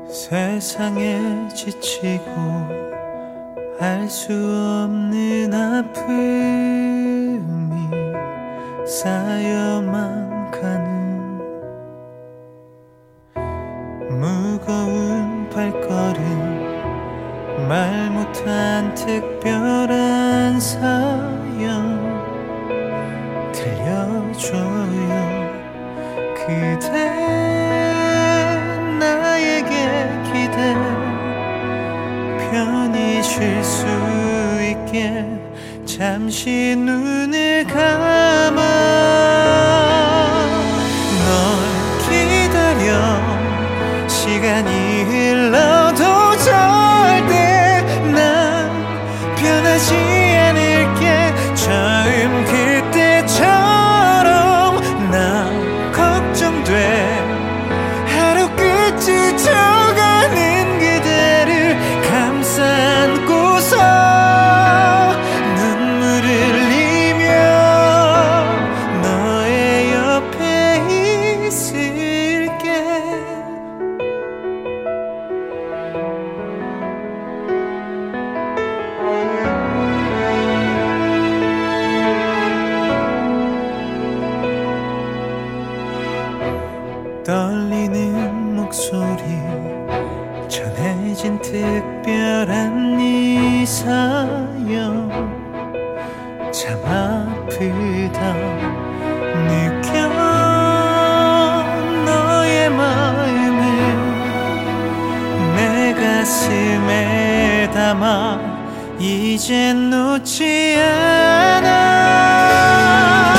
세상에 지치고 알 수 없는 아픔이 쌓여만 가는 무거운 발걸음 말 못한 특별한 사연 들려줘요. 그대 나에게 기대 편히 쉴 수 있게 잠시 눈을 감아 널 기다려. 시간이 흘러도 절대 난 변하지 않을게. 처음 그때처럼 나 걱정돼. 하루 끝이 져가는 그대를 감싸 안고서 눈물을 흘리며 너의 옆에 있을게. 떨리는 목소리 전해진 특별한 이 사연 참 아프다 느껴. 너의 마음을 내 가슴에 담아 이젠 놓지 않아.